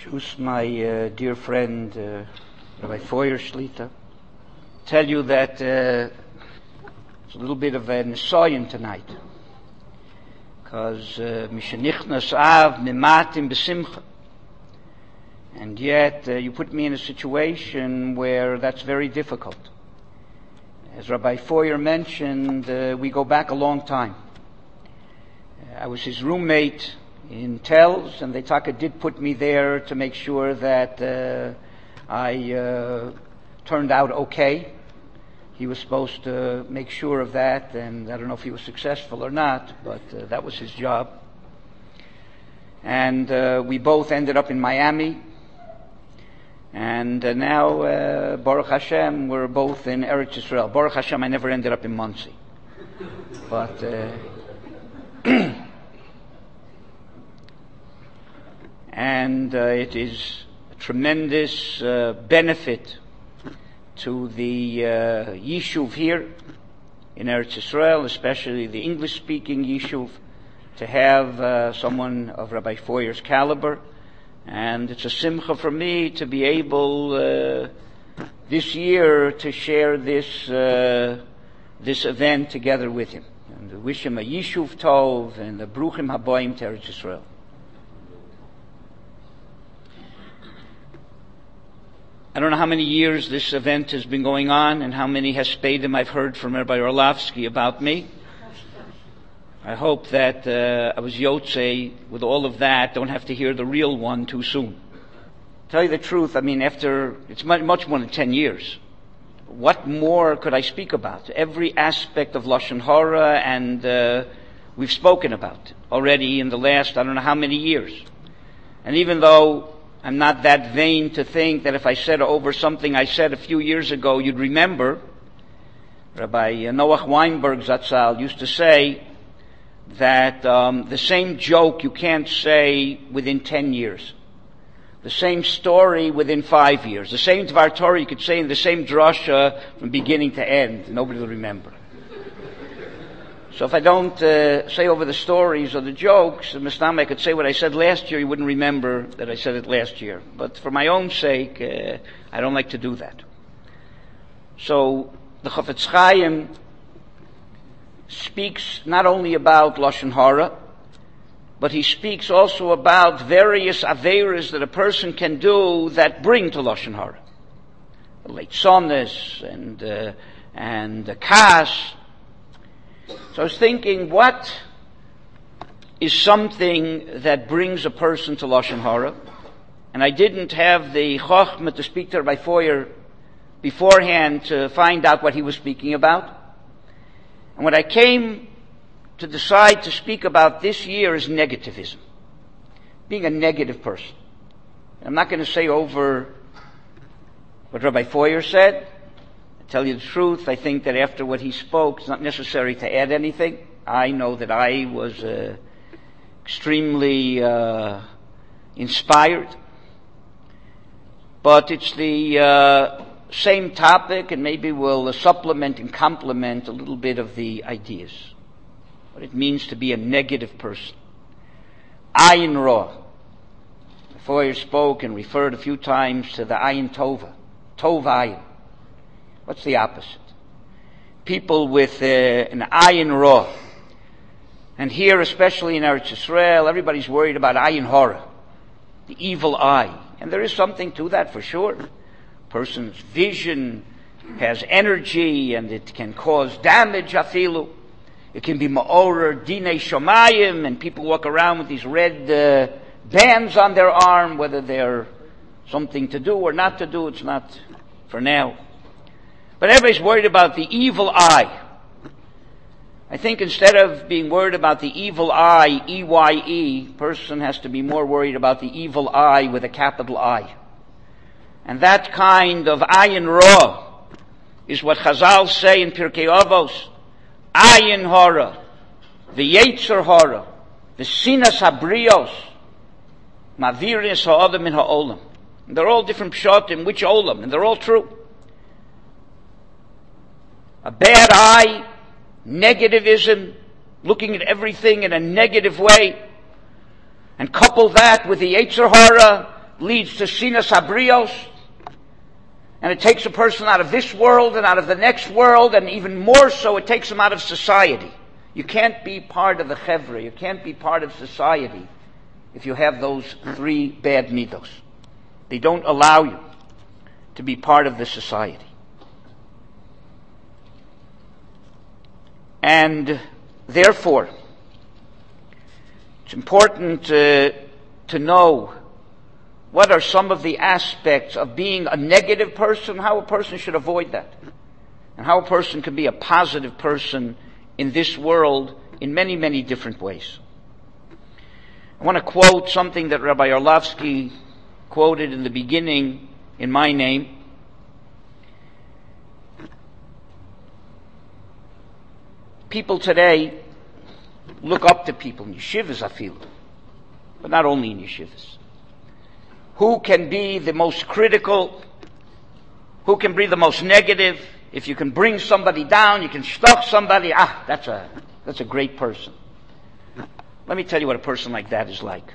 introduce my dear friend, Rabbi Foyer Shlita. Tell you that it's a little bit of a nisayon tonight, because mishenichnas av mimatim besimcha, and yet you put me in a situation where that's very difficult. As Rabbi Foyer mentioned, we go back a long time. I was his roommate in Telz, and the Taka did put me there to make sure that I turned out okay. He was supposed to make sure of that, and I don't know if he was successful or not, but that was his job. And we both ended up in Miami, and now, Baruch Hashem, we're both in Eretz Yisrael. Baruch Hashem, I never ended up in Monsey. But and it is a tremendous benefit to the Yishuv here in Eretz Yisrael, especially the English-speaking Yishuv, to have someone of Rabbi Foyer's caliber. And it's a simcha for me to be able this year to share this event together with him. And to wish him a Yishuv Tov and a Bruchim Haboim to Eretz Yisrael. I don't know how many years this event has been going on and how many Hespedim I've heard from Rabbi Orlovsky about me. I hope that I was Yotze with all of that, don't have to hear the real one too soon. Tell you the truth, I mean, after, it's much more than 10 years. What more could I speak about? Every aspect of Lashon Hara, and we've spoken about already in the last, I don't know how many years. And even though I'm not that vain to think that if I said over something I said a few years ago, you'd remember. Rabbi Noach Weinberg Zatzal used to say that the same joke you can't say within 10 years. The same story within 5 years. The same Dvar Torah you could say in the same drasha from beginning to end. Nobody will remember. So if I don't say over the stories or the jokes, Mishnah, I could say what I said last year, you wouldn't remember that I said it last year. But for my own sake, I don't like to do that. So the Chafetz Chaim speaks not only about Lashon Hara, but he speaks also about various aveiros that a person can do that bring to Lashon Hara. Leitzonis and Kas. So I was thinking, what is something that brings a person to Lashon Hara? And I didn't have the chokhmah to speak to Rabbi Foyer beforehand to find out what he was speaking about. And what I came to decide to speak about this year is negativism. Being a negative person. I'm not going to say over what Rabbi Foyer said. Tell you the truth, I think that after what he spoke, it's not necessary to add anything. I know that I was extremely inspired. But it's the same topic, and maybe we'll supplement and complement a little bit of the ideas. What it means to be a negative person. Ayin Ra. Before you spoke and referred a few times to the Ayin Tova. Tov Ayin. What's the opposite? People with an Ayin Ra. And here, especially in Eretz Yisrael, everybody's worried about Ayin Hara, the evil eye. And there is something to that for sure. Person's vision has energy and it can cause damage, afilu. It can be ma'orer dinei shomayim, and people walk around with these red bands on their arm, whether they're something to do or not to do, it's not for now. But everybody's worried about the evil eye. I think instead of being worried about the evil eye, E-Y-E, person has to be more worried about the evil eye with a capital I. And that kind of Ayin Ra is what Chazal say in Pirkei Avos. Ayin Hara, the Yetzer Hara, the Sinas Habrios, Maviris Ha'adam in Ha'olam. They're all different pshatim, which olam, and they're all true. A bad eye, negativism, looking at everything in a negative way, and couple that with the Yetzer Hara, leads to sinas habrios, and it takes a person out of this world and out of the next world, and even more so, it takes them out of society. You can't be part of the chevra, you can't be part of society if you have those three bad midos. They don't allow you to be part of the society. And therefore, it's important to know what are some of the aspects of being a negative person, how a person should avoid that, and how a person can be a positive person in this world in many, many different ways. I want to quote something that Rabbi Orlovsky quoted in the beginning in my name. People today look up to people in yeshivas, I feel, but not only in yeshivas. Who can be the most critical? Who can be the most negative? If you can bring somebody down, you can stuff somebody. That's a great person. Let me tell you what a person like that is like.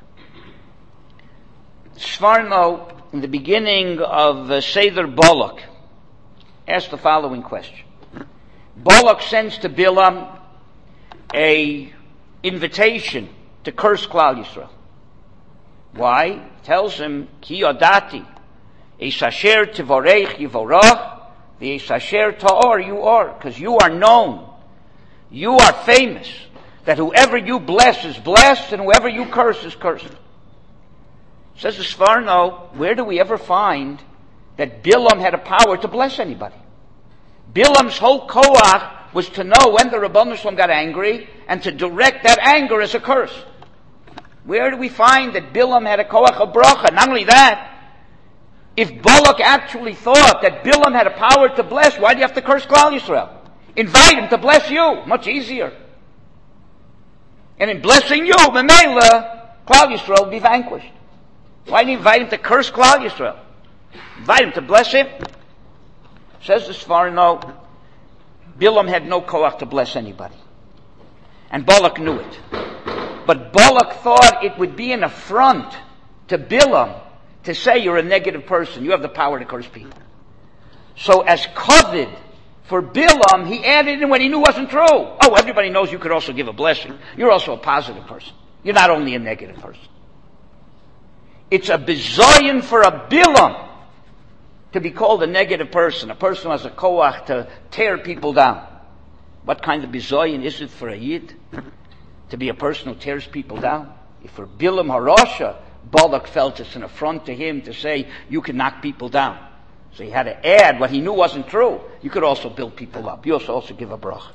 Sforno, in the beginning of Seder Balak, asked the following question. Balak sends to Bilam a invitation to curse Klal Yisrael. Why? He tells him, Ki yodati, eis asher tivorech yivorach, v'eis asher ta'or you are, because you are known, you are famous, that whoever you bless is blessed, and whoever you curse is cursed. Says the Sforno, where do we ever find that Bilam had a power to bless anybody? Bilam's whole koach was to know when the Rebbeinu Shalom got angry, and to direct that anger as a curse. Where do we find that Bilam had a koach of bracha? Not only that, if Balak actually thought that Bilam had a power to bless, why do you have to curse Klal Yisrael? Invite him to bless you. Much easier. And in blessing you, Memela, Klal Yisrael will be vanquished. Why do you invite him to curse Klal Yisrael? Invite him to bless him. Says the Sforno, Bilam had no koach to bless anybody. And Balak knew it. But Balak thought it would be an affront to Bilam to say you're a negative person. You have the power to curse people. So as covet for Bilam, he added in what he knew wasn't true. Oh, everybody knows you could also give a blessing. You're also a positive person. You're not only a negative person. It's a bizoyin for a Bilam to be called a negative person, a person who has a koach to tear people down. What kind of bizoyin is it for a Yid? To be a person who tears people down? If for Bilam Harasha, Balak felt it's an affront to him to say, you can knock people down. So he had to add what he knew wasn't true. You could also build people up. You also give a bracha.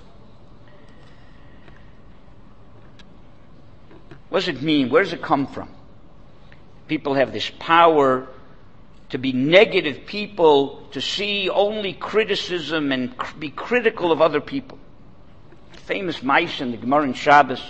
What does it mean? Where does it come from? People have this power to be negative people, to see only criticism and be critical of other people. Famous Maisa in the Gemara in Shabbos.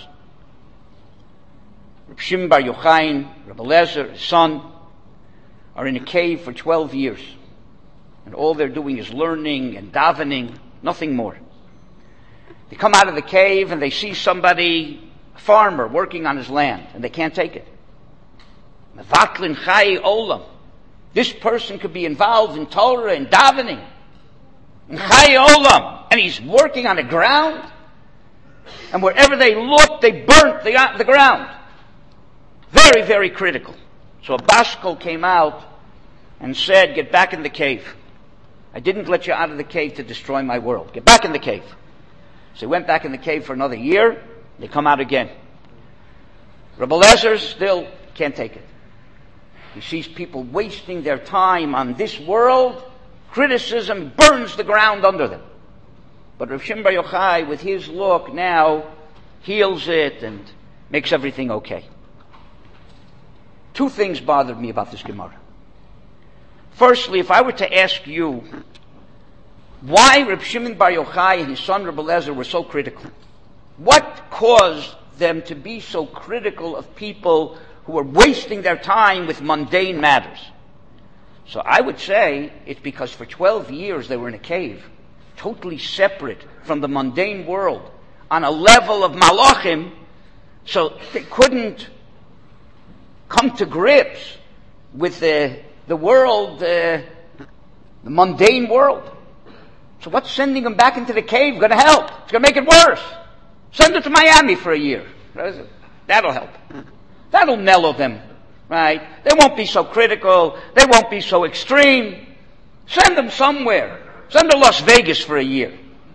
Reb Shimon Bar Yochai, Reb Eliezer, his son, are in a cave for 12 years. And all they're doing is learning and davening, nothing more. They come out of the cave and they see somebody, a farmer, working on his land, and they can't take it. Mevatlin Chai Olam. This person could be involved in Torah and davening. In Chai Olam. And he's working on the ground. And wherever they looked, they burnt the ground. Very, very critical. So a Bashkol came out and said, get back in the cave. I didn't let you out of the cave to destroy my world. Get back in the cave. So he went back in the cave for another year. They come out again. Reb Eliezer still can't take it. He sees people wasting their time on this world. Criticism burns the ground under them. But Reb Shimon Bar Yochai, with his look now, heals it and makes everything okay. Two things bothered me about this Gemara. Firstly, if I were to ask you why Reb Shimon Bar Yochai and his son Reb Eliezer were so critical, what caused them to be so critical of people who were wasting their time with mundane matters? So I would say it's because for 12 years they were in a cave, totally separate from the mundane world, on a level of malachim, so they couldn't come to grips with the world, the mundane world. So what's sending them back into the cave going to help? It's going to make it worse. Send them to Miami for a year. That'll help. That'll mellow them, right? They won't be so critical. They won't be so extreme. Send them somewhere. Send them to Las Vegas for a year.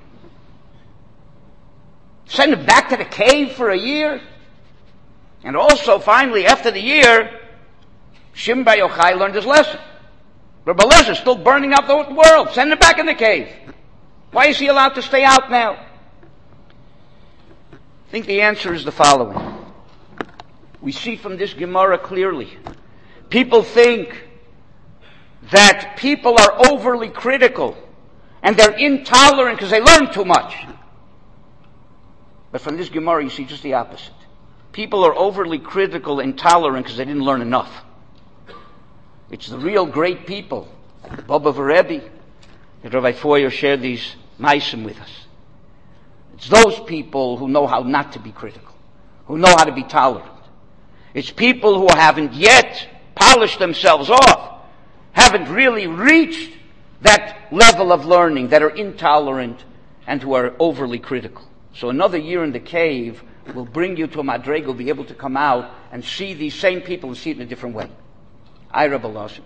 Send them back to the cave for a year. And also, finally, after the year, Shimon Bar Yochai learned his lesson. Rebbe Eliezer is still burning out the world. Send him back in the cave. Why is he allowed to stay out now? I think the answer is the following. We see from this Gemara clearly. People think that people are overly critical and they're intolerant because they learn too much. But from this Gemara you see just the opposite. People are overly critical and intolerant because they didn't learn enough. It's the real great people, like the Baba Rebbe, that Rabbi Foyer shared these maisim with us. It's those people who know how not to be critical, who know how to be tolerant. It's people who haven't yet polished themselves off, haven't really reached that level of learning, that are intolerant and who are overly critical. So another year in the cave will bring you to a madrega, will be able to come out and see these same people and see it in a different way. I, Rebbe Eliezer.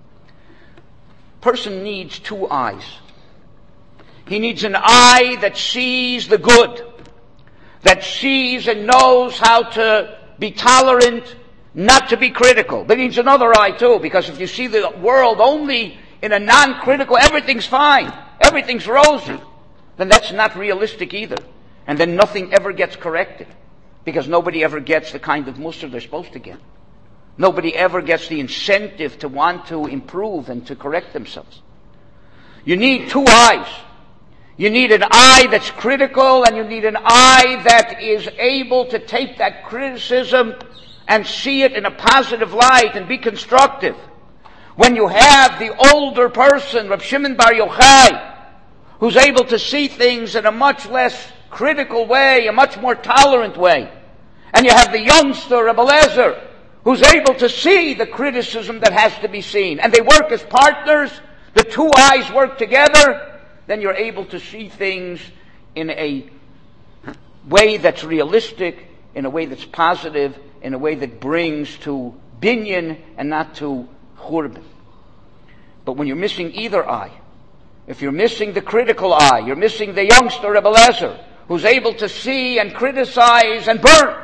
Person needs two eyes. He needs an eye that sees the good, that sees and knows how to be tolerant, not to be critical. But he needs another eye too, because if you see the world only in a non-critical, everything's fine, everything's rosy, then that's not realistic either. And then nothing ever gets corrected, because nobody ever gets the kind of mussar they're supposed to get. Nobody ever gets the incentive to want to improve and to correct themselves. You need two eyes. You need an eye that's critical, and you need an eye that is able to take that criticism and see it in a positive light and be constructive. When you have the older person, Rav Shimon Bar Yochai, who's able to see things in a much less critical way, a much more tolerant way, and you have the youngster, Rebbe Eliezer, who's able to see the criticism that has to be seen, and they work as partners, the two eyes work together, then you're able to see things in a way that's realistic, in a way that's positive, in a way that brings to binyan and not to churban. But when you're missing either eye, if you're missing the critical eye, you're missing the youngster Rebbe Eliezer, who's able to see and criticize and burn,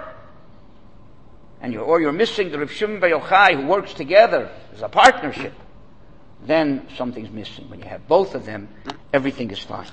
or you're missing the Rav Shimon Bar Yochai who works together as a partnership, then something's missing. When you have both of them, everything is fine.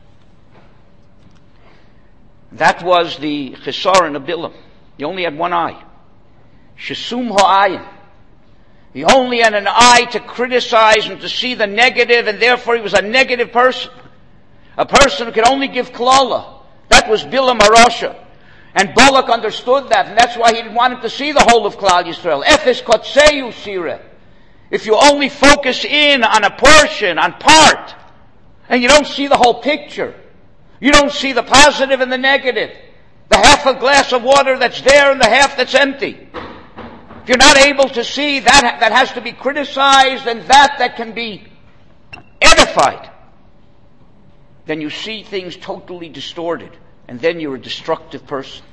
That was the chesaron of Bilam. He only had one eye. Shesum ha'ayin. He only had an eye to criticize and to see the negative, and therefore he was a negative person. A person who could only give klala. That was Bilam HaRasha. And Balak understood that, and that's why he didn't want him to see the whole of Klal Yisrael. Efes kotseyu sireh. If you only focus in on a portion, on part, and you don't see the whole picture, you don't see the positive and the negative, the half a glass of water that's there and the half that's empty. If you're not able to see that has to be criticized and that can be edified, then you see things totally distorted, and then you're a destructive person.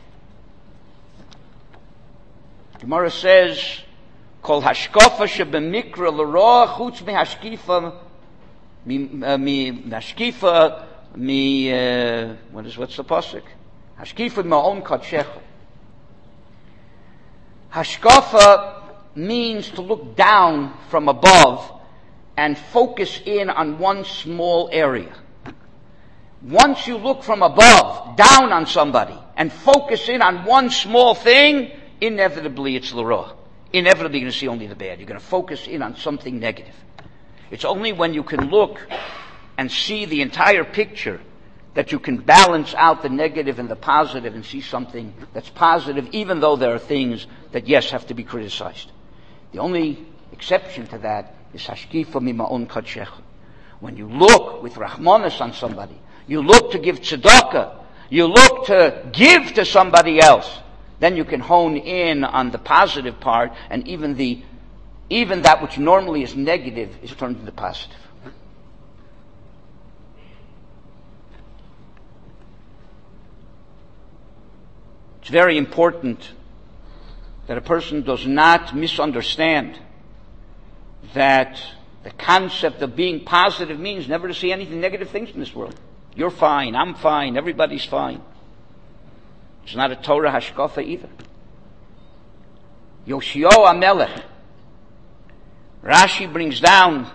Gemara says, Kol hashkafa shebemikra l'roa chutz mehashkifa what's the pasuk? Hashkifa ma'on kadshecha. Hashkafa means to look down from above and focus in on one small area. Once you look from above, down on somebody, and focus in on one small thing, inevitably it's l'roa. Inevitably you're going to see only the bad. You're going to focus in on something negative. It's only when you can look and see the entire picture that you can balance out the negative and the positive and see something that's positive, even though there are things that, yes, have to be criticized. The only exception to that is hashkifa mima'on kadshecha. When you look with rahmanas on somebody, you look to give tzedakah, you look to give to somebody else, then you can hone in on the positive part and even the even that which normally is negative is turned into positive. It's very important that a person does not misunderstand that the concept of being positive means never to see anything negative things in this world. You're fine, I'm fine, everybody's fine. It's not a Torah hashkafa either. Yoshio HaMelech, Rashi brings down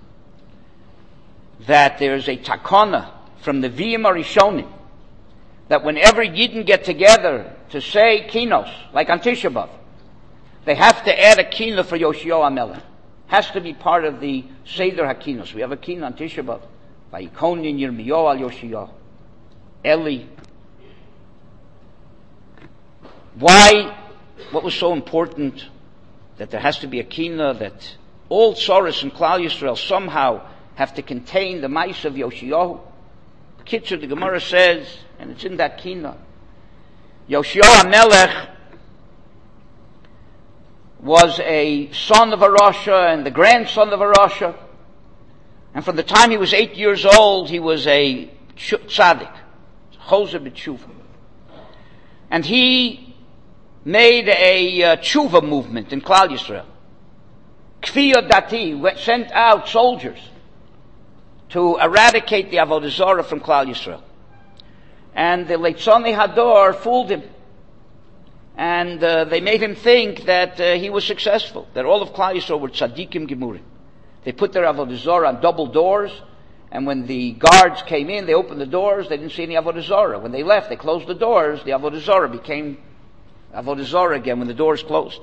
that there's a takana from the V'im Arishonim that whenever Yidden get together to say kinos, like on Tisha B'Av, they have to add a kina for Yoshio HaMelech. Has to be part of the Seder HaKinos. We have a kina on Tisha B'Av. Vayikonin Yirmiyo al Yoshio. Eli. Why? What was so important that there has to be a kina, that all Tzoros and Klal Yisrael somehow have to contain the mice of Yoshio? Kitzur, the Gemara says, and it's in that kina, Yoshio HaMelech was a son of a Rasha and the grandson of a Rasha. And from the time he was 8 years old, he was a tzaddik, chozer b'tshuva. And he made a tshuva movement in Klal Yisrael. Kfiyah Dati sent out soldiers to eradicate the Avodah Zarah from Klal Yisrael. And the Leitzoni Hador fooled him. And they made him think that he was successful, that all of Klal Yisrael were tzaddikim gemurim. They put their Avodah Zarah on double doors, and when the guards came in, they opened the doors, they didn't see any Avodah Zarah. When they left, they closed the doors, the Avodah Zarah became Avodah Zarah again when the doors closed.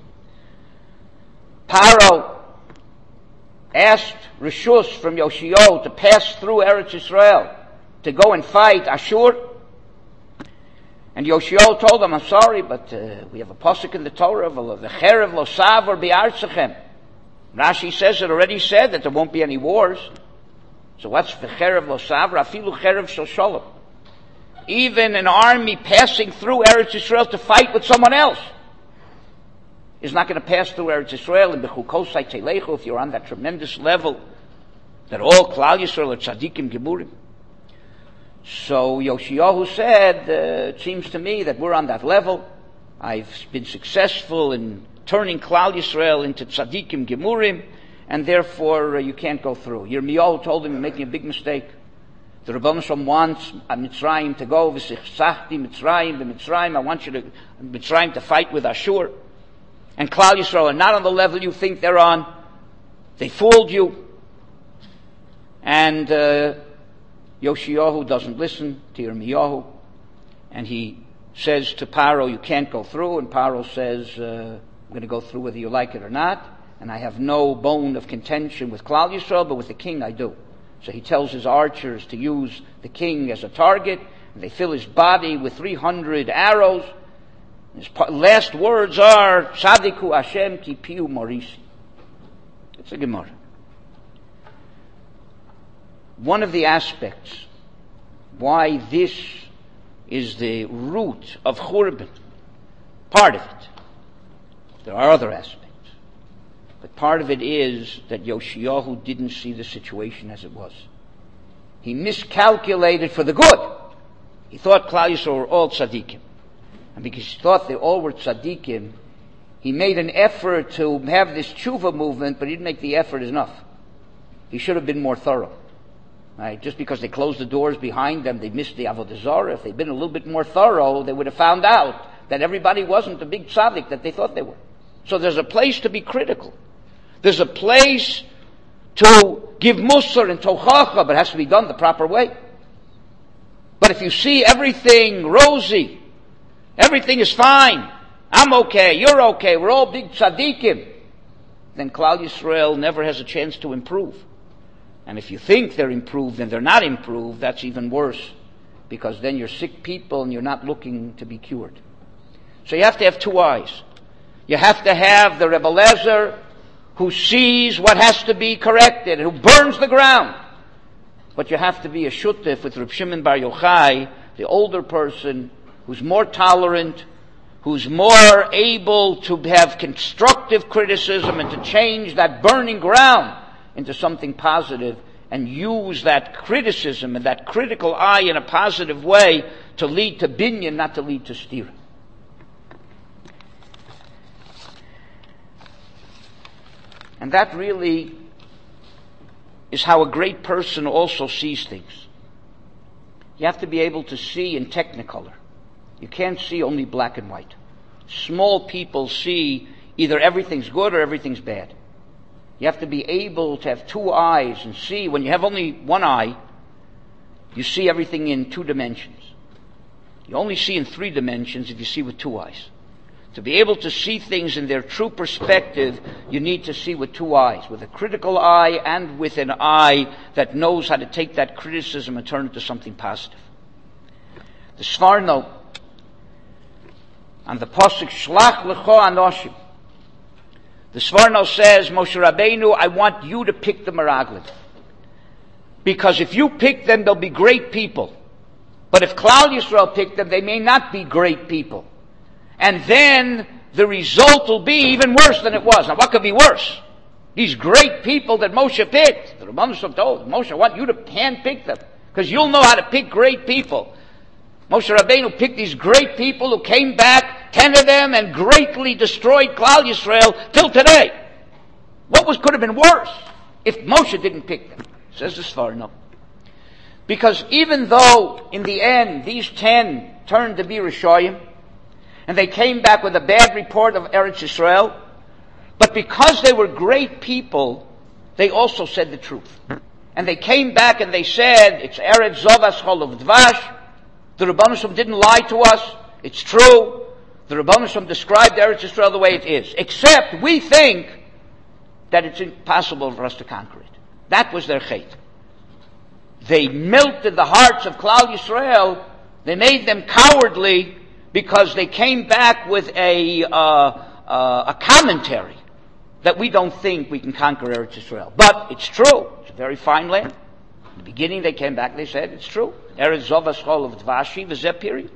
Paro asked Rishus from Yoshio to pass through Eretz Yisrael to go and fight Ashur. And Yoshio told him, I'm sorry, but we have a pasuk in the Torah, V'cherev lo savor bi'artzachem. Rashi says it already said that there won't be any wars. So what's v'cherev lo savor? Afilu cherev shel shalom. Even an army passing through Eretz Yisrael to fight with someone else is not going to pass through Eretz Yisrael and b'chukosai telechu if you're on that tremendous level that all Klal Yisrael are tzaddikim gemurim. So Yoshiyahu said, it seems to me that we're on that level. I've been successful in turning Klal Yisrael into tzaddikim gemurim, and therefore you can't go through. Yirmiyahu told him, you're making a big mistake. The Rebbeinu Shalom wants Mitzrayim to go, v'sichsachti Mitzrayim, b'Mitzrayim, I want you to Mitzrayim to fight with Ashur. And Klal Yisrael are not on the level you think they're on. They fooled you. And Yoshiyahu doesn't listen to Yirmiyahu, and he says to Paro, you can't go through, and Paro says, I'm going to go through whether you like it or not, and I have no bone of contention with Klal Yisrael, but with the king I do. So he tells his archers to use the king as a target, and they fill his body with 300 arrows. His last words are, Tzadiku Hashem ki piu morisi. It's a Gemara. One of the aspects why this is the root of Churban, part of it, there are other aspects, but part of it is that Yoshiyahu didn't see the situation as it was. He miscalculated for the good. He thought Klal Yisrael were all tzaddikim. And because he thought they all were tzaddikim, he made an effort to have this tshuva movement, but he didn't make the effort enough. He should have been more thorough. Right? Just because they closed the doors behind them, they missed the Avodah Zarah. If they'd been a little bit more thorough, they would have found out that everybody wasn't the big tzaddik that they thought they were. So there's a place to be critical. There's a place to give musar and tochacha, but it has to be done the proper way. But if you see everything rosy, everything is fine, I'm okay, you're okay, we're all big tzaddikim, then Klal Yisrael never has a chance to improve. And if you think they're improved and they're not improved, that's even worse, because then you're sick people and you're not looking to be cured. So you have to have two eyes. You have to have the Rebbe Lezer who sees what has to be corrected and who burns the ground. But you have to be a shutef with Reb Shimon Bar Yochai, the older person who's more tolerant, who's more able to have constructive criticism and to change that burning ground into something positive and use that criticism and that critical eye in a positive way to lead to binyan, not to lead to stira. And that really is how a great person also sees things. You have to be able to see in technicolor. You can't see only black and white. Small people see either everything's good or everything's bad. You have to be able to have two eyes and see. When you have only one eye, you see everything in 2 dimensions. You only see in 3 dimensions if you see with 2 eyes. To be able to see things in their true perspective, you need to see with 2 eyes, with a critical eye and with an eye that knows how to take that criticism and turn it to something positive. The Sforno, on the Pasuk, Shlach Lecho Anoshim, the Sforno says, Moshe Rabbeinu, I want you to pick the Meraglim. Because if you pick them, they'll be great people. But if Klal Yisrael pick them, they may not be great people. And then the result will be even worse than it was. Now what could be worse? These great people that Moshe picked. The Rebbeinu Shalom told Moshe, I want you to hand-pick them. Because you'll know how to pick great people. Moshe Rabbeinu picked these great people who came back, 10 of them, and greatly destroyed Klal Yisrael till today. What could have been worse if Moshe didn't pick them? Says the Sforno. Because even though in the end these 10 turned to be Rishoyim, and they came back with a bad report of Eretz Yisrael, but because they were great people, they also said the truth. And they came back and they said, it's Eretz Zovas Chol Dvash. The Rebbeinu Shalom didn't lie to us. It's true. The Rebbeinu Shalom described Eretz Yisrael the way it is. Except we think that it's impossible for us to conquer it. That was their chait. They melted the hearts of Klal Yisrael. They made them cowardly because they came back with a commentary that we don't think we can conquer Eretz Yisrael. But it's true. It's a very fine land. In the beginning they came back, they said, it's true. Eretz Zovas Chol of Dvashi, v'zeh period.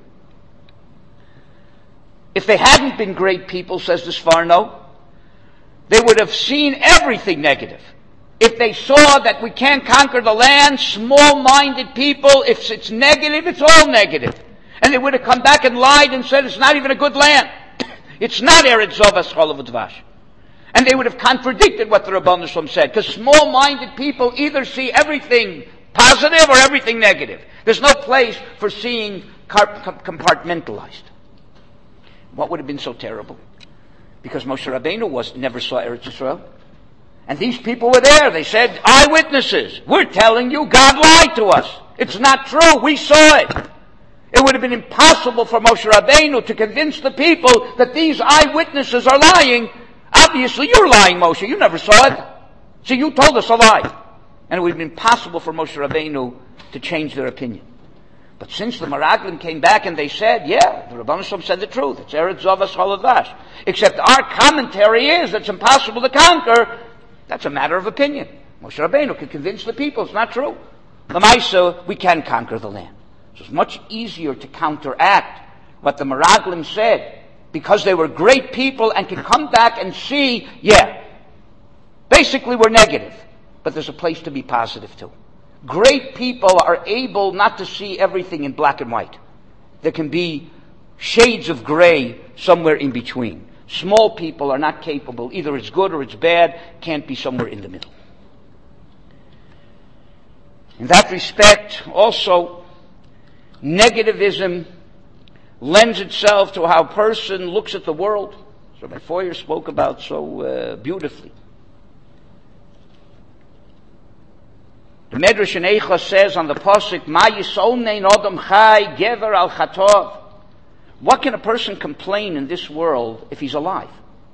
If they hadn't been great people, says the Sforno, they would have seen everything negative. If they saw that we can't conquer the land, small-minded people, if it's negative, it's all negative. And they would have come back and lied and said it's not even a good land. It's not Eretz Zovas Chol of Dvash. And they would have contradicted what the Rebbeinu Shalom said, because small-minded people either see everything positive or everything negative. There's no place for seeing compartmentalized. What would have been so terrible? Because Moshe Rabbeinu never saw Eretz Yisrael. And these people were there. They said, eyewitnesses, we're telling you God lied to us. It's not true. We saw it. It would have been impossible for Moshe Rabbeinu to convince the people that these eyewitnesses are lying. Obviously, you're lying, Moshe. You never saw it. So you told us a lie. And it would have been impossible for Moshe Rabbeinu to change their opinion. But since the Meraglim came back and they said, yeah, the Rebbeinu Shalom said the truth. It's Eretz Zovas Chol Dvash. Except our commentary is it's impossible to conquer. That's a matter of opinion. Moshe Rabbeinu could convince the people it's not true. L'maisa, we can conquer the land. So it's much easier to counteract what the Meraglim said because they were great people and could come back and see, yeah, basically we're negative, but there's a place to be positive too. Great people are able not to see everything in black and white. There can be shades of gray somewhere in between. Small people are not capable. Either it's good or it's bad. Can't be somewhere in the middle. In that respect, also, negativism lends itself to how a person looks at the world. So Rabbi Foyer spoke about so beautifully. The Medrash in Eicha says on the Pasuk, Ma yisomnein Adam chai gever al chatov. What can a person complain in this world if he's alive?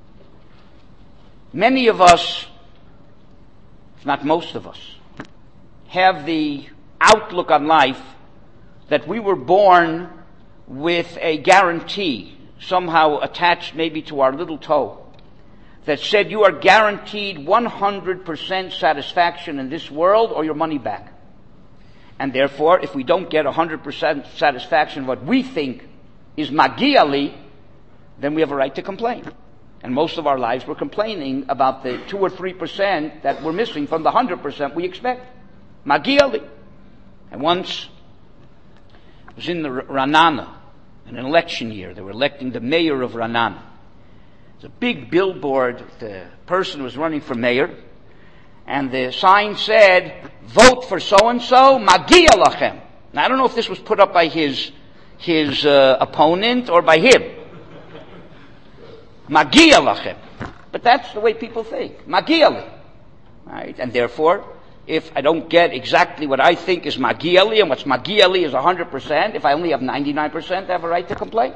Many of us, if not most of us, have the outlook on life that we were born with a guarantee, somehow attached maybe to our little toe, that said you are guaranteed 100% satisfaction in this world or your money back. And therefore, if we don't get 100% satisfaction, what we think is magiyali, then we have a right to complain. And most of our lives we're complaining about the 2 or 3% that we're missing from the 100% we expect. Magia li. And once I was in the Ra'anana, in an election year. They were electing the mayor of Ra'anana. There's a big billboard. The person was running for mayor. And the sign said, vote for so-and-so, magia lachem. Now, I don't know if this was put up by his opponent or by him. Magia lachem. But that's the way people think. Magia li. Right? And therefore, if I don't get exactly what I think is magia li, and what's magia li is 100%, if I only have 99%, I have a right to complain.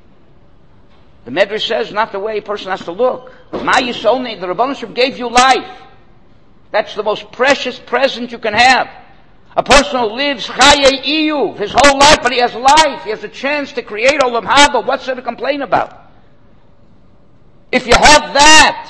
The Medrash says not the way a person has to look. Ma yisoni, the Rebbeinu Shem gave you life. That's the most precious present you can have. A person who lives chaye iyuv his whole life, but he has life. He has a chance to create olam haba. What's there to complain about? If you have that,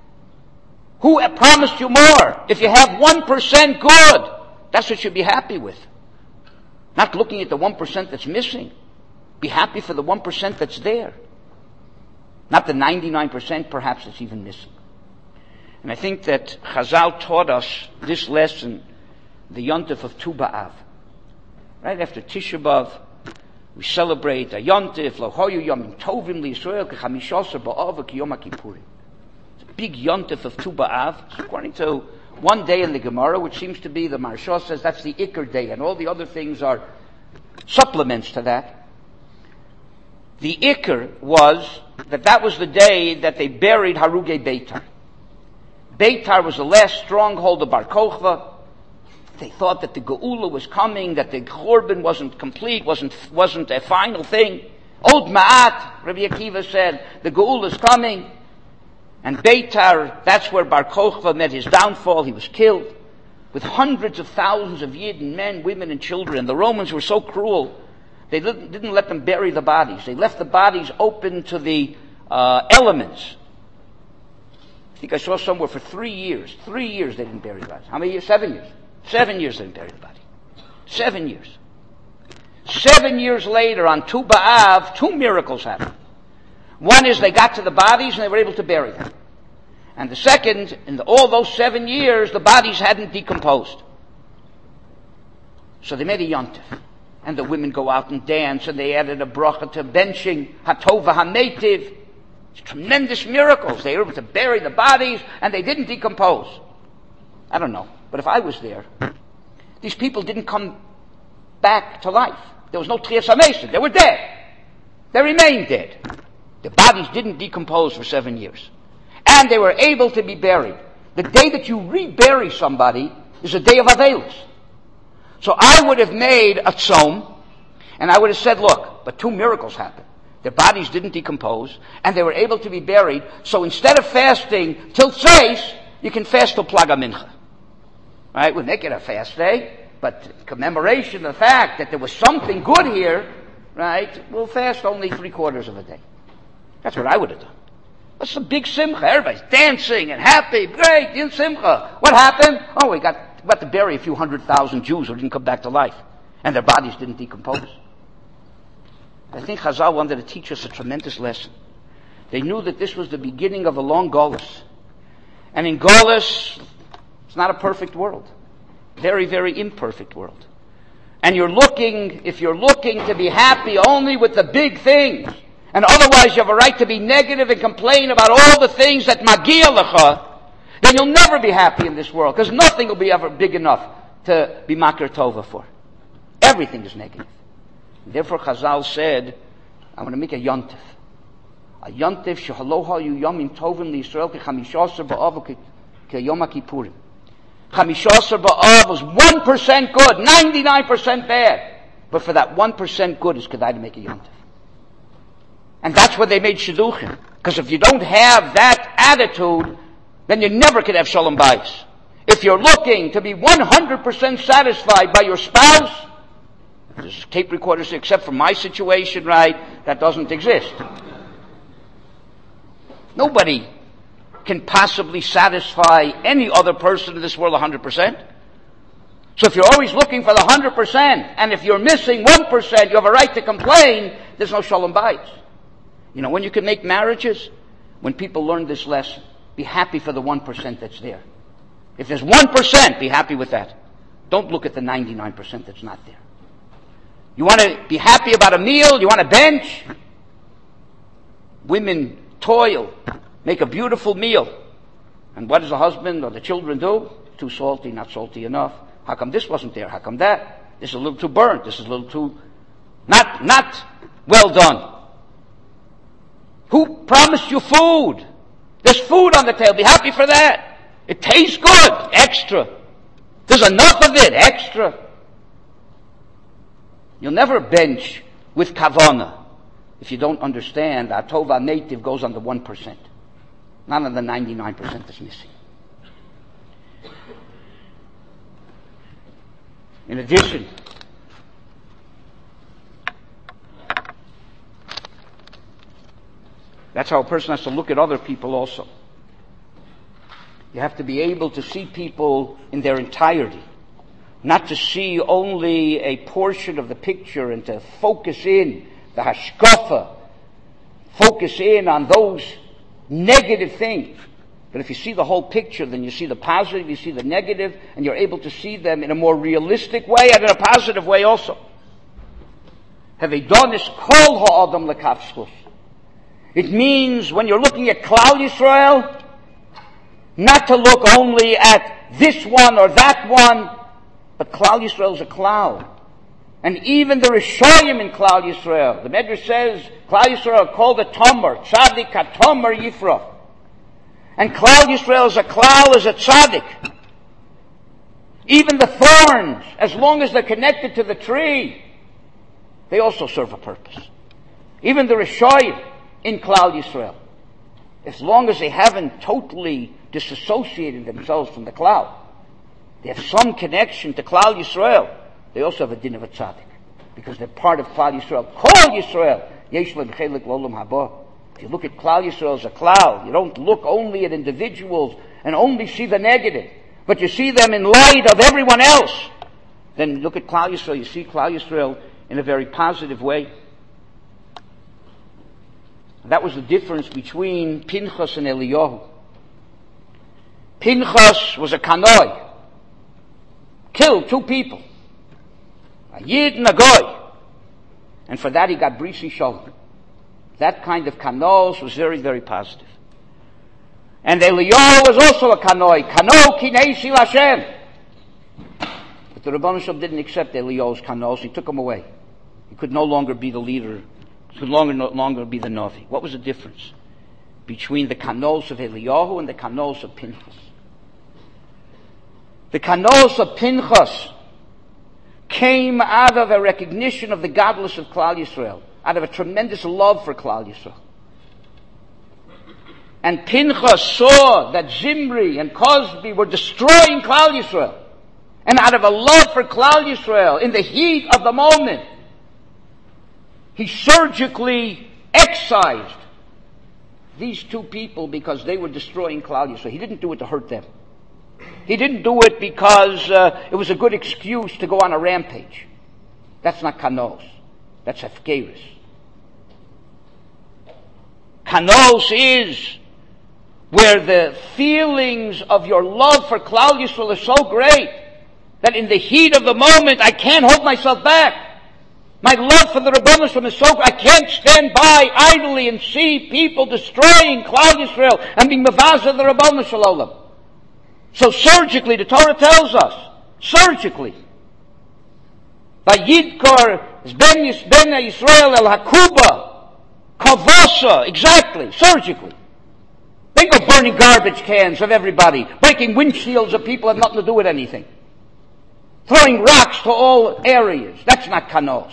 who promised you more? If you have 1% good, that's what you'd be happy with. Not looking at the 1% that's missing. Be happy for the 1% that's there. Not the 99% perhaps that's even missing. And I think that Chazal taught us this lesson, the Yontif of Tu B'Av. Right after Tisha B'Av, we celebrate a Yontif, Lo Hoyu Yomim Tovim L'Yisrael K'Chamishoser B'Av K'Yom HaKippurim. It's a big Yontif of Tu B'Av. It's according to one day in the Gemara, which seems to be, the Maharsha says that's the Iker day, and all the other things are supplements to that. The Iker was that was the day that they buried Harugei Beitar. Beitar was the last stronghold of Bar Kochva. They thought that the Geula was coming, that the Churban wasn't complete, wasn't a final thing. Od Ma'at, Rabbi Akiva said, the Geula is coming. And Beitar, that's where Bar Kochva met his downfall. He was killed with hundreds of thousands of Yidden, men, women, and children. The Romans were so cruel, they didn't let them bury the bodies. They left the bodies open to the elements. I think I saw somewhere for 3 years. 3 years they didn't bury the bodies. How many years? 7 years. 7 years they didn't bury the body. 7 years. 7 years later, on Tu B'Av, 2 miracles happened. One is they got to the bodies and they were able to bury them. And the second, in all those 7 years, the bodies hadn't decomposed. So they made a yontif. And the women go out and dance, and they added a bracha to benching, hatova hametiv. It's tremendous miracles. They were able to bury the bodies, and they didn't decompose. I don't know. But if I was there, these people didn't come back to life. There was no Tchias HaMesid. They were dead. They remained dead. The bodies didn't decompose for 7 years. And they were able to be buried. The day that you rebury somebody is a day of Avelis. So I would have made a tzom, and I would have said, look, but 2 miracles happened. Their bodies didn't decompose, and they were able to be buried. So instead of fasting till Tzeis, you can fast till Plaga Mincha. Right? We'll make it a fast day, but commemoration of the fact that there was something good here, right? We'll fast only 3/4 of a day. That's what I would have done. That's a big simcha. Everybody's dancing and happy. Great, in simcha. What happened? Oh, we got to bury a few 100,000 Jews who didn't come back to life, and their bodies didn't decompose. I think Chazal wanted to teach us a tremendous lesson. They knew that this was the beginning of a long Golus. And in Golus, it's not a perfect world. Very, very imperfect world. And if you're looking to be happy only with the big things, and otherwise you have a right to be negative and complain about all the things that magia lecha, then you'll never be happy in this world, because nothing will be ever big enough to be makir tova for. Everything is negative. Therefore Chazal said, I'm going to make a yontif. A yontif shehaloha yu yomim tovim liYisrael k'chamishoser ba'av k'yom HaKippurim. Chamishoser ba'av was 1% good, 99% bad. But for that 1% good is kedai to make a yontif. And that's what they made shidduchim. Because if you don't have that attitude, then you never could have shalom bayis. If you're looking to be 100% satisfied by your spouse, there's tape recorders, except for my situation, right? That doesn't exist. Nobody can possibly satisfy any other person in this world 100%. So if you're always looking for the 100%, and if you're missing 1%, you have a right to complain, there's no shalom bayis. You know when you can make marriages? When people learn this lesson. Be happy for the 1% that's there. If there's 1%, be happy with that. Don't look at the 99% that's not there. You want to be happy about a meal? You want a bench? Women toil, make a beautiful meal. And what does the husband or the children do? Too salty, not salty enough. How come this wasn't there? How come that? This is a little too burnt. This is a little too not well done. Who promised you food? There's food on the table. Be happy for that. It tastes good. Extra. There's enough of it. Extra. You'll never bench with kavana if you don't understand that Tova native goes on the 1%, not on the 99% that's missing. In addition, that's how a person has to look at other people also. You have to be able to see people in their entirety, not to see only a portion of the picture and to focus in the hashkafa, focus in on those negative things. But if you see the whole picture, then you see the positive, you see the negative, and you're able to see them in a more realistic way and in a positive way also. Hevedonis kol ha'adam lekavschus. It means when you're looking at Klal Yisrael, not to look only at this one or that one, but Klal Yisrael is a Klal. And even the Rishoyim in Klal Yisrael, the Medrash says, Klal Yisrael called a Tomer, Tzadik HaTomer Yifrach. And Klal Yisrael is a Klal, is a Tzadik. Even the thorns, as long as they're connected to the tree, they also serve a purpose. Even the Rishoyim in Klal Yisrael, as long as they haven't totally disassociated themselves from the Klal, they have some connection to Klal Yisrael, they also have a din of a tzaddik, because they're part of Klal Yisrael. Kol Yisrael, yesh lehem chelik l'olam haba. If you look at Klal Yisrael as a Klal, you don't look only at individuals and only see the negative, but you see them in light of everyone else. Then look at Klal Yisrael, you see Klal Yisrael in a very positive way. That was the difference between Pinchas and Eliyahu. Pinchas was a kanoi. Killed 2 people. A Yid and a Goy. And for that he got Brisi Shalom. That kind of kanos was very, very positive. And Eliyahu was also a kanoi. Kano kinesi Lashem. But the Rebbeinu Shalom didn't accept Eliyahu's kanos. He took him away. He could no longer be the leader. He could no longer be the Navi. What was the difference between the kanos of Eliyahu and the kanos of Pinchas? The kanos of Pinchas came out of a recognition of the godless of Klal Yisrael, out of a tremendous love for Klal Yisrael. And Pinchas saw that Zimri and Cosby were destroying Klal Yisrael. And out of a love for Klal Yisrael, in the heat of the moment, he surgically excised these 2 people because they were destroying Klal Yisrael. He didn't do it to hurt them. He didn't do it because it was a good excuse to go on a rampage. That's not kanos. That's hefkeris. Kanos is where the feelings of your love for Klal Yisrael are so great that in the heat of the moment I can't hold myself back. My love for the Rebbeinu Shalom is so great, I can't stand by idly and see people destroying Klal Yisrael and being mavazah the Rebbeinu Shalom. So surgically, the Torah tells us, surgically, Vayidkor ben Yisrael el Hakuba, Kavosa, exactly, surgically. Think of burning garbage cans of everybody, breaking windshields of people who have nothing to do with anything, throwing rocks to all areas. That's not kanos.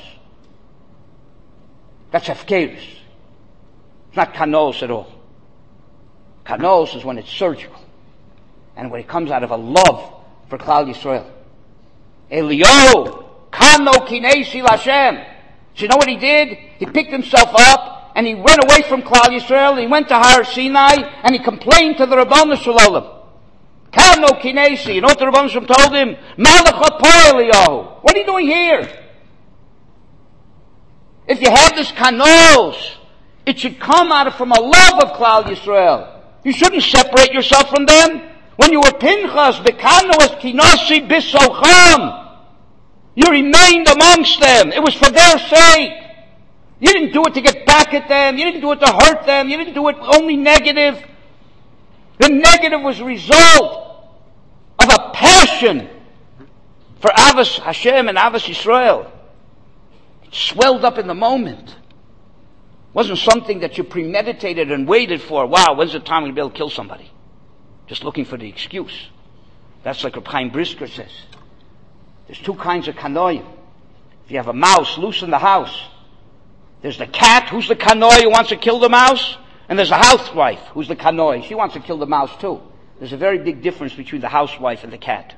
That's hefkeris. It's not kanos at all. Kanos is when it's surgical. And when it comes out of a love for Klal Yisrael. Eliyahu, Kano Kinesi Lashem. So you know what he did? He picked himself up and he went away from Klal Yisrael and he went to Har Sinai and he complained to the Rebbeinu Shalom. Kano Kinesi. You know what the Rebbeinu Shalom told him? Malachot po Eliyahu. What are you doing here? If you have this kanos, It should come from a love of Klal Yisrael. You shouldn't separate yourself from them. When you were Pinchas, Bekano as Kinasi Bisocham, you remained amongst them. It was for their sake. You didn't do it to get back at them. You didn't do it to hurt them. You didn't do it only negative. The negative was a result of a passion for Avos Hashem and Avos Yisrael. It swelled up in the moment. It wasn't something that you premeditated and waited for. Wow, when's the time we'll be able to kill somebody? Just looking for the excuse. That's like Reb Chaim Brisker says. There's two kinds of kanoim. If you have a mouse loose in the house, there's the cat, who's the kanoi, who wants to kill the mouse, and there's a housewife, who's the kanoi. She wants to kill the mouse too. There's a very big difference between the housewife and the cat.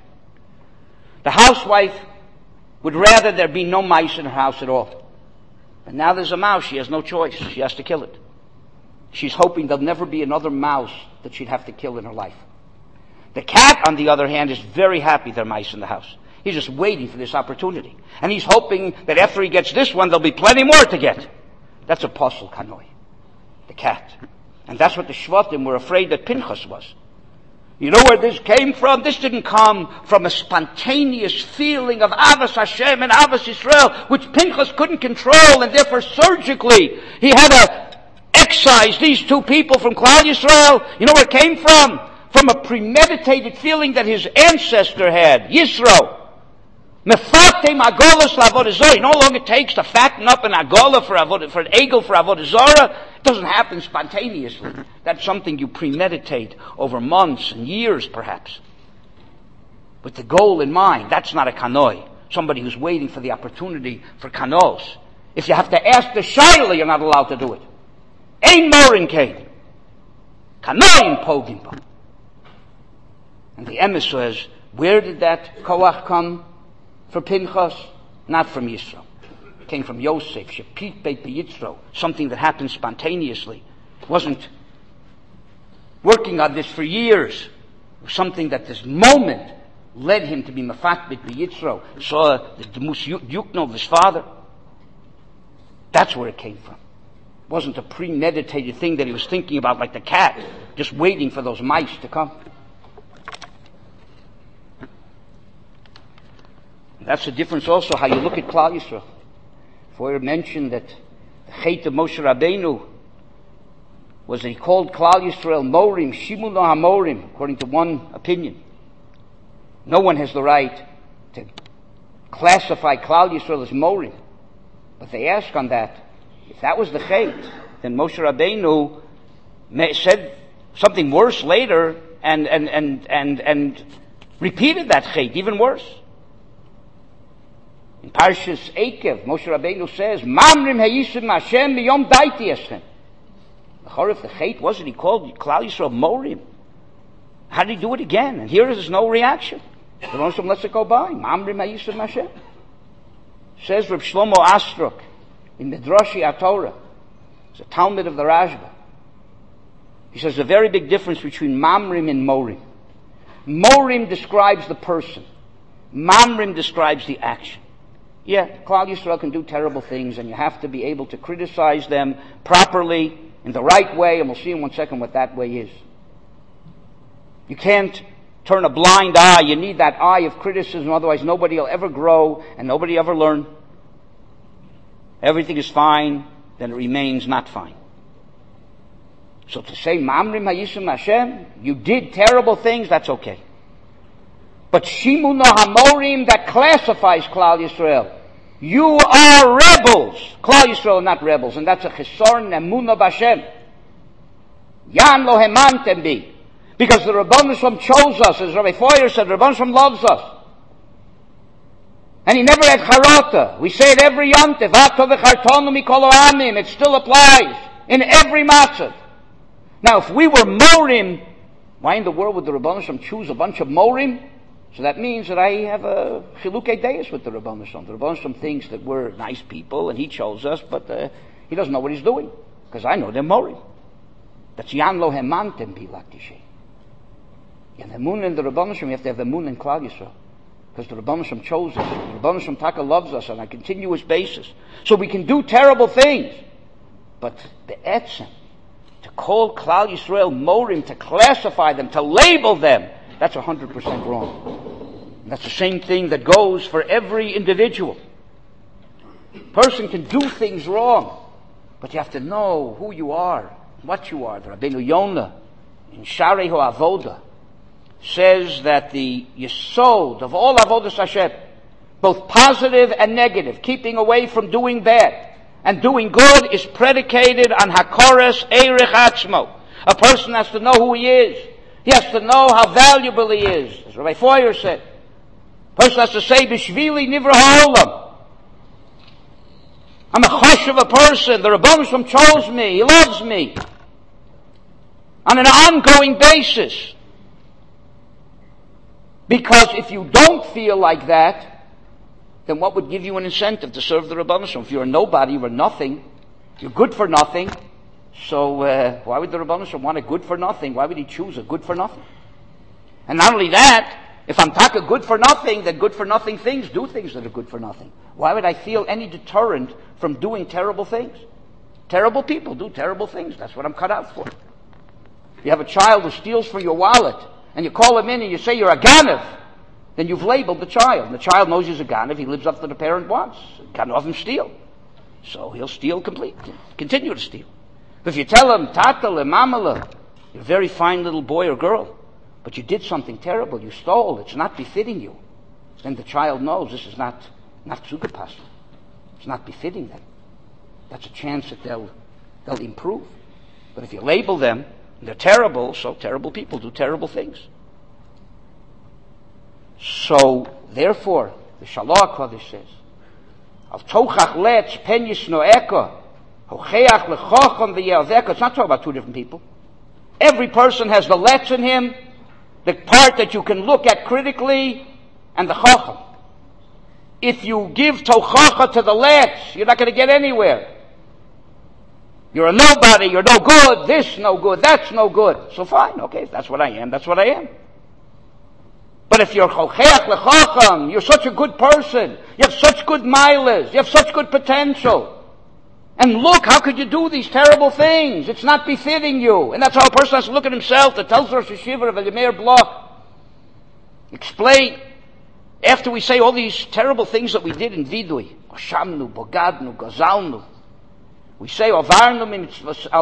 The housewife would rather there be no mice in her house at all. But now there's a mouse, she has no choice. She has to kill it. She's hoping there'll never be another mouse that she'd have to kill in her life. The cat, on the other hand, is very happy there are mice in the house. He's just waiting for this opportunity. And he's hoping that after he gets this one, there'll be plenty more to get. That's a posel kanoi, the cat. And that's what the Shvatim were afraid that Pinchas was. You know where this came from? This didn't come from a spontaneous feeling of Avos Hashem and Avos Yisrael, which Pinchas couldn't control, and therefore surgically he had to excise these two people from Klal Yisrael. You know where it came from? From a premeditated feeling that his ancestor had, Yisro. Mefatem agolos la'avodah zarah. No longer takes to fatten up an agola for an egel for avodah zarah. It doesn't happen spontaneously. That's something you premeditate over months and years, perhaps, with the goal in mind. That's not a kanoi. Somebody who's waiting for the opportunity for kanos. If you have to ask the shaila, you're not allowed to do it. Ein morin kain. Kanoim pogim bo. And the emes says, where did that koach come? For Pinchas, not from Yisro. It came from Yosef, Shepit Beit Yisro, something that happened spontaneously. It wasn't working on this for years. It was something that this moment led him to be Mefat Beit Yisro. Saw the Demus Yukno of his father. That's where it came from. It wasn't a premeditated thing that he was thinking about like the cat, just waiting for those mice to come. That's the difference also how you look at Klal Yisrael. Before I mentioned that the Chet of Moshe Rabbeinu was that he called Klal Yisrael Morim, Shimu no HaMorim, according to one opinion. No one has the right to classify Klal Yisrael as Morim. But they ask on that, if that was the Chet, then Moshe Rabbeinu said something worse later and repeated that Chet, even worse. In Parshas Eikev, Moshe Rabbeinu says, Mamrim hayisim Hashem miyom daiti eschem. If the Chet wasn't, he called Klal Yisrael Morim. How did he do it again? And here there's no reaction. The Rosham lets it go by. Mamrim hayisim Hashem. Says Reb Shlomo Astrok in Midrashi HaTorah. It's a Talmud of the Rashba. He says there's a very big difference between Mamrim and Morim. Morim describes the person. Mamrim describes the action. Yeah, Klal Yisrael can do terrible things, and you have to be able to criticize them properly, in the right way, and we'll see in 1 second what that way is. You can't turn a blind eye. You need that eye of criticism, otherwise nobody will ever grow, and nobody ever learn. Everything is fine, then it remains not fine. So to say, Mamrim hayisim Hashem, you did terrible things, that's okay. But Shimu no HaMorim, that classifies Klal Yisrael. You are rebels. Klal Yisrael are not rebels, and that's a Chesorn Emunah B'Hashem. Yan lo hemantem bi. Because the Rebbeinu Shalom chose us, as Rabbi Foyer said, the Rebbeinu Shalom loves us. And he never had charata. We say it every yontif. It still applies in every matzah. Now, if we were Morim, why in the world would the Rebbeinu Shalom choose a bunch of Morim? So that means that I have a chilukei deis with the Rebbeinu Shalom. The Rebbeinu Shalom thinks that we're nice people and he chose us, but he doesn't know what he's doing. Because I know they're Morim. That's Yan lo hemantem bi laktishe. And the moon in the Rebbeinu Shalom, you have to have the moon in Klal Yisrael. Because the Rebbeinu Shalom chose us. The Rebbeinu Shalom Taka loves us on a continuous basis. So we can do terrible things. But the etzem, to call Klal Yisrael Morim, to classify them, to label them, that's 100% wrong. And that's the same thing that goes for every individual. A person can do things wrong, but you have to know who you are, what you are. The Rabbeinu Yonah in Sharei HaAvodah says that the yesod of all Avodas Hashem, both positive and negative, keeping away from doing bad and doing good, is predicated on Hakoras Eirech Atzmo. A person has to know who he is. He has to know how valuable he is. As Rabbi Foyer said, a person has to say, B'shvili nivra ha'olam. I'm a chosh of a person. The Rebbeinu Shalom chose me. He loves me. On an ongoing basis. Because if you don't feel like that, then what would give you an incentive to serve the Rebbeinu Shalom? If you're a nobody, you're nothing, you're good for nothing, so why would the Rebbeinu Shalom want a good for nothing? Why would he choose a good for nothing? And not only that, if I'm talking good for nothing, then good for nothing things do things that are good for nothing. Why would I feel any deterrent from doing terrible things? Terrible people do terrible things. That's what I'm cut out for. If you have a child who steals from your wallet, and you call him in and you say you're a ganav, then you've labeled the child. The child knows he's a ganav. He lives up to the parent wants. Can't often steal. So he'll steal completely. Continue to steal. But if you tell him, tatale, mamala, you're a very fine little boy or girl, but you did something terrible, you stole, it's not befitting you, then the child knows this is not tzugapasta. It's not befitting them. That's a chance that they'll improve. But if you label them, they're terrible, so terrible people do terrible things. So, therefore, the Shalach Kodesh says, Al tochach letz pen yisnoeka, hocheach lechocham v'ye'aveka. It's not talking about two different people. Every person has the letz in him, the part that you can look at critically, and the chocham. If you give tochacha to the letz, you're not going to get anywhere. You're a nobody, you're no good, this no good, that's no good. So fine, okay, if that's what I am, that's what I am. But if you're chocheach lechacham, you're such a good person, you have such good milas, you have such good potential. And look, how could you do these terrible things? It's not befitting you. And that's how a person has to look at himself. That tells Rosh Hashiva of Elimeir Bloch. Explain, after we say all these terrible things that we did in Vidui, Oshamnu, Bogadnu, Gazalnu, we say, Avarnu al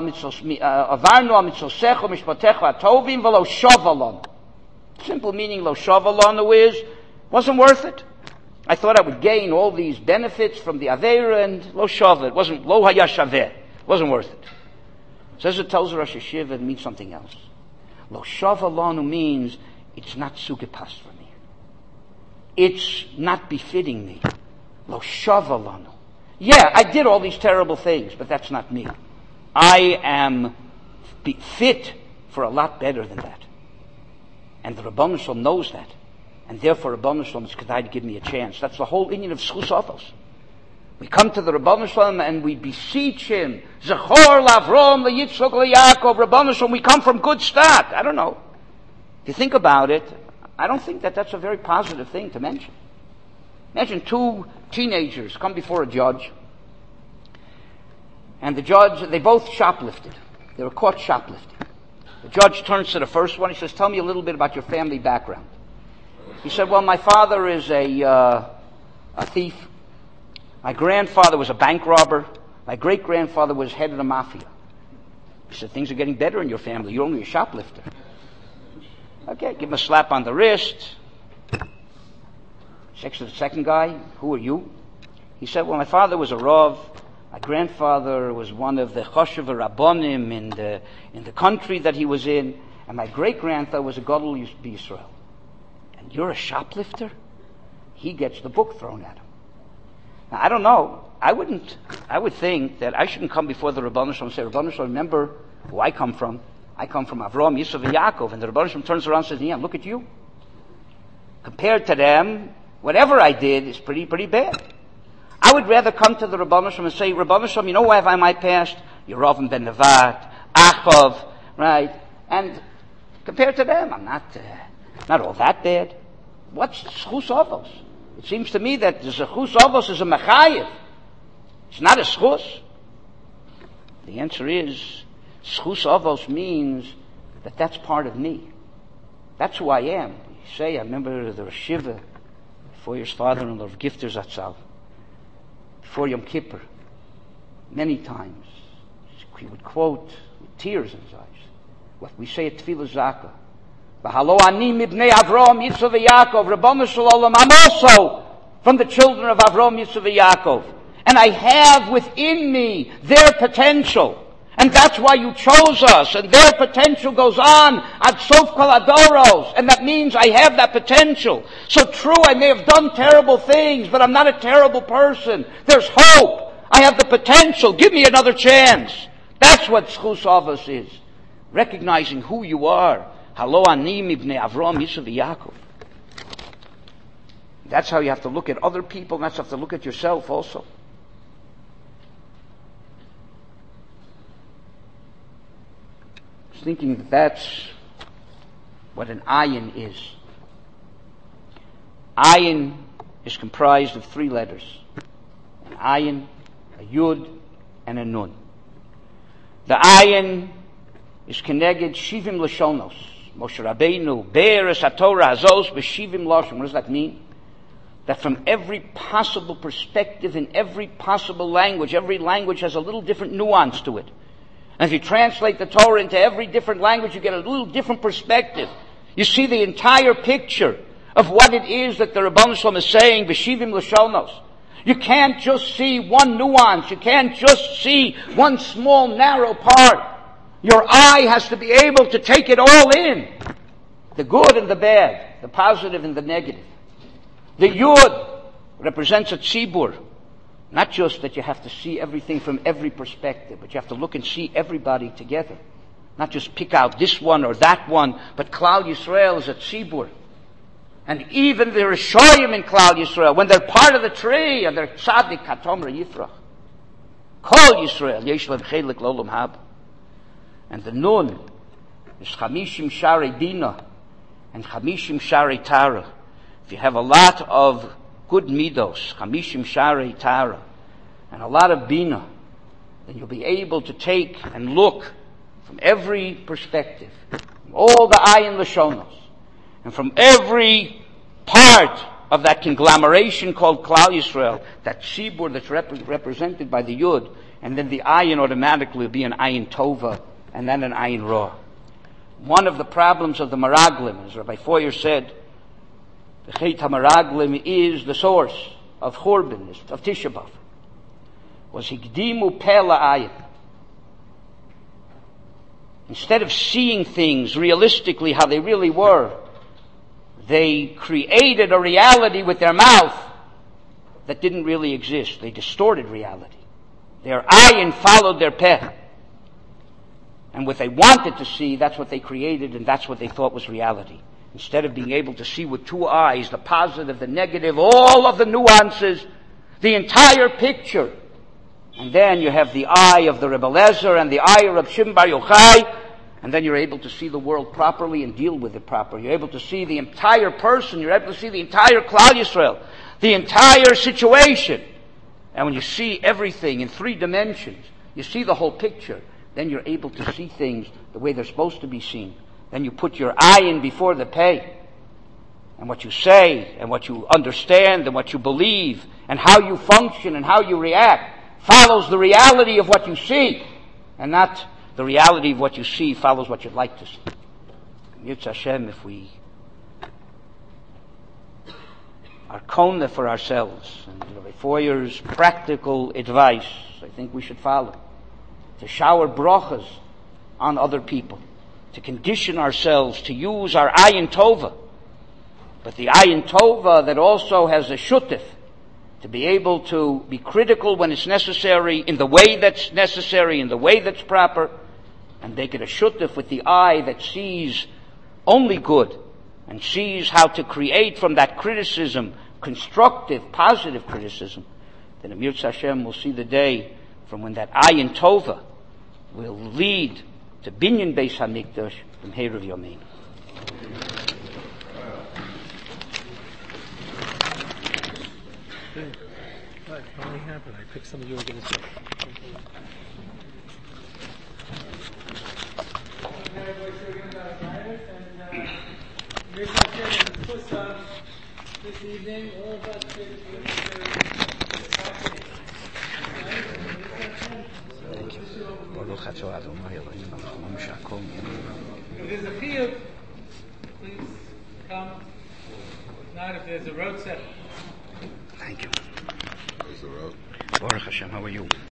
mitzosecho mishpatecha atovim v'lo shovalon. Simple meaning, lo shovalonu is, wasn't worth it. I thought I would gain all these benefits from the Aveira, and lo shava, it wasn't, lo hayashaveh, it wasn't worth it. Says it tells Rosh Hashiva, it means something else. Lo shovalonu means, it's not sugepas for me. It's not befitting me. Lo shovalonu. Yeah, I did all these terrible things, but that's not me. I am fit for a lot better than that. And the Rebbeinu Shalom knows that. And therefore Rebbeinu Shalom is kedai to give me a chance. That's the whole inyan of Schus Avos. We come to the Rebbeinu Shalom and we beseech him, Zechor Lavrom leYitzchok leYaakov, Rebbeinu Shalom, we come from good start. I don't know. If you think about it, I don't think that that's a very positive thing to mention. Imagine two teenagers come before a judge, and the judge, they both shoplifted. They were caught shoplifting. The judge turns to the first one, he says, tell me a little bit about your family background. He said, well, my father is a thief. My grandfather was a bank robber. My great-grandfather was head of the mafia. He said, things are getting better in your family. You're only a shoplifter. Okay, give him a slap on the wrist. Next to the second guy, who are you? He said, well, my father was a Rav. My grandfather was one of the Choshev Rabbonim in the country that he was in. And my great-grandfather was a Gadol Yisrael. And you're a shoplifter? He gets the book thrown at him. Now, I don't know. I would think that I shouldn't come before the Rebbeinu Shalom and say, Rebbeinu Shalom, remember who I come from. I come from Avram, Yisrael, and Yaakov. And the Rebbeinu Shalom turns around and says, yeah, look at you. Compared to them, whatever I did is pretty bad. I would rather come to the Rebbeinu Shalom and say, Rebbeinu Shalom, you know why have I my past? Yeravim ben Nevat, Achov, right? And compared to them, I'm not all that bad. What's Schus Avos? It seems to me that the Schus Avos is a Mechayev. It's not a Schus. The answer is, Schus Avos means that that's part of me. That's who I am. You say, I remember the Rosh Shiva, before your father-in-law of Gifter Zatzal, before Yom Kippur, many times, he would quote with tears in his eyes what we say at Tefillah Zakah. V'halo ani mibnei Avram, Yitzchak v'Yaakov, Rabbanu Shalom, I'm also from the children of Avram, Yitzchak v'Yaakov. And I have within me their potential. And that's why you chose us. And their potential goes on ad sof kol adoros. And that means I have that potential. So true, I may have done terrible things, but I'm not a terrible person. There's hope. I have the potential. Give me another chance. That's what Schus Avos is. Recognizing who you are. Halo ani mibnei Avram, Yitzchak v'Yaakov. That's how you have to look at other people, and that's how you have to look at yourself also. I was thinking that that's what an ayin is. Ayin is comprised of 3 letters. An ayin, a yud, and a nun. The ayin is keneged shivim lashonos. Moshe Rabbeinu, be'eres haTorah hazos b'shivim lashon. What does that mean? That from every possible perspective, in every possible language, every language has a little different nuance to it. And if you translate the Torah into every different language, you get a little different perspective. You see the entire picture of what it is that the Rebbeinu Shalom is saying, b'shivim lashonos. You can't just see one nuance. You can't just see one small, narrow part. Your eye has to be able to take it all in. The good and the bad, the positive and the negative. The Yud represents a tzibur. Not just that you have to see everything from every perspective, but you have to look and see everybody together. Not just pick out this one or that one, but Klal Yisrael is a tzibur. And even the Rishoyim in Klal Yisrael, when they're part of the tree, and they're tzaddik, katom yifrach. Kol Yisrael, yesh lev chelik l'olam haba. And the Nun is Chamishim Sharei Bina and Chamishim Sharei Tara. If you have a lot of good midos, Chamishim Sharei Tara, and a lot of Bina, then you'll be able to take and look from every perspective, from all the ayin lashonos, and from every part of that conglomeration called Klal Yisrael, that tzibur that's represented by the Yud, and then the ayin automatically will be an ayin tova, and then an ayin ra. One of the problems of the Meraglim, as Rabbi Foyer said, the Chet HaMeraglim is the source of Churban, of Tisha B'Av, was Higdimu Peh La'ayin. Instead of seeing things realistically how they really were, they created a reality with their mouth that didn't really exist. They distorted reality. Their ayin followed their peh. And what they wanted to see, that's what they created, and that's what they thought was reality. Instead of being able to see with 2 eyes, the positive, the negative, all of the nuances, the entire picture. And then you have the eye of the Rebbe Lezer and the eye of Reb Shimon Bar Yochai, and then you're able to see the world properly and deal with it properly. You're able to see the entire person, you're able to see the entire Klal Yisrael, the entire situation. And when you see everything in 3 dimensions, you see the whole picture, then you're able to see things the way they're supposed to be seen. Then you put your eye in before the pay. And what you say, and what you understand, and what you believe, and how you function, and how you react, follows the reality of what you see, and not the reality of what you see follows what you'd like to see. Yitz Hashem, if we are kona for ourselves, and Rabbi Foyer's practical advice, I think we should follow. To shower brachas on other people, to condition ourselves to use our ayin tova, but the ayin tova that also has a shutif, to be able to be critical when it's necessary, in the way that's necessary, in the way that's proper, and make it a shutif with the eye that sees only good, and sees how to create from that criticism, constructive, positive criticism, then Amir Hashem will see the day from when that ayin tova will lead to Binyan Beis HaMikdash from Herav Yomein. Good. What finally happened? I picked some of you were going to say. this evening, all of us should If there's a field, please come. If not, if there's a road set. Thank you. There's a road. Baruch Hashem, how are you?